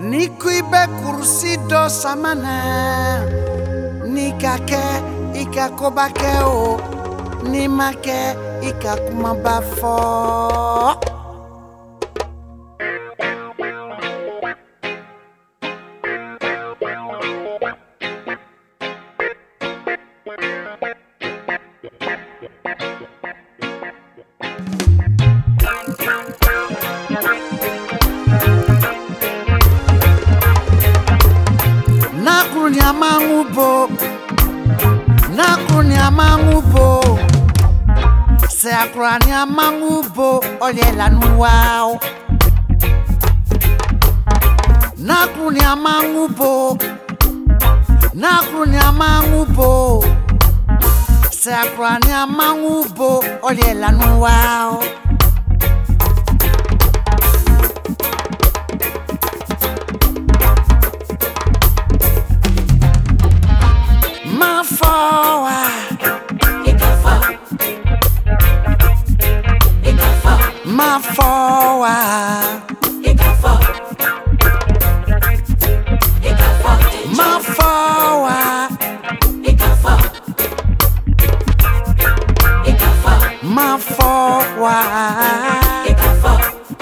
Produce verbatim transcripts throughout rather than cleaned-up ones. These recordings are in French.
Ni kuibe kursi do samana, ni kake ika kobake o, ni make ika kumabafo. Nakuni amangubo, nakuni amangubo, se akrani amangubo, olela nuwao. Nakuni amangubo, nakuni amangubo, se akrani amangubo, olela nuwao. Mafowa, Ikafa, Ikafa, mafowa, Ikafa, Ikafa, mafowa, Ikafa, Ikafa, mafowa. Ikafa,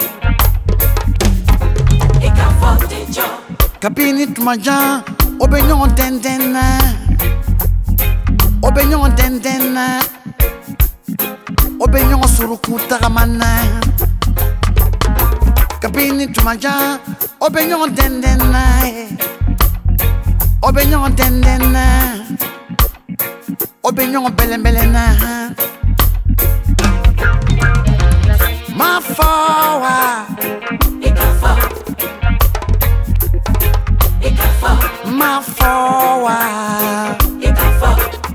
Ikafa, Dejo, Kabini tumajan, obenyon denden, obenyon denden, obenyon suruku tagamana. Kabini tumajan, obenyon denden, obenyon denden, obenyon belembelena. Mafowa, Ikafa, Ikafa, mafowa, Ikafa,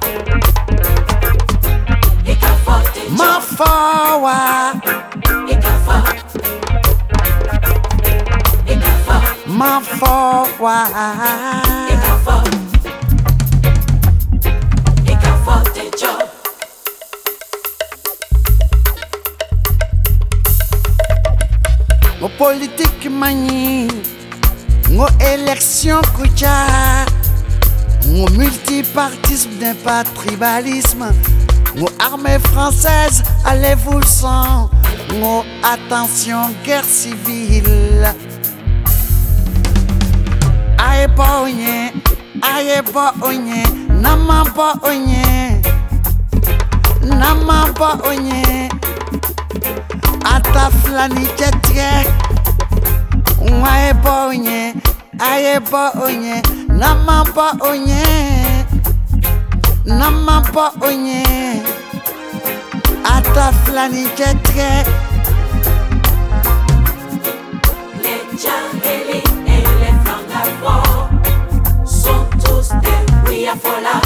Ikafa, Dejo, mafowa, Ikafa, Ikafa, mafowa. Ikafa, Ikafa, Dejo. Ngo politique mani, ngo élection kucha, ngo multipartisme n'est pas tribalisme, ngo armée française, allez-vous le sang, ngo attention guerre civile. Aye ba onye, aye ba onye, nama ba onye, nama ba onye. Ata flani chetre, wae ba onye, aye ba onye, nama ba onye, nama ba onye. Ata flani chetre. Les Djaheli et les Flangafo sont tous des Wiafola.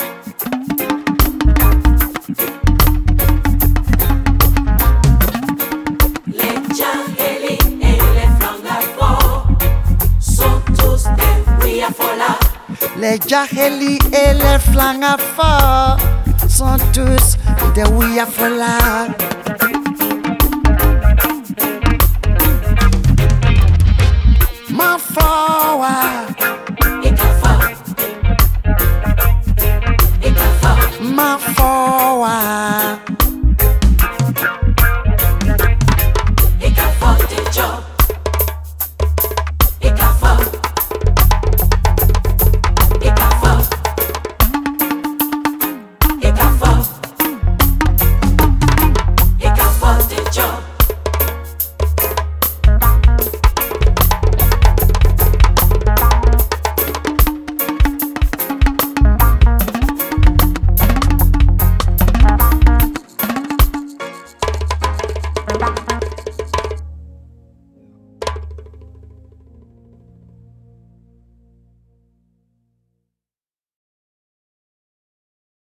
Les Djaheli et les Flangafo sont tous des Wiafola. Les Djaheli et les Flangafo sont tous des Wiafola.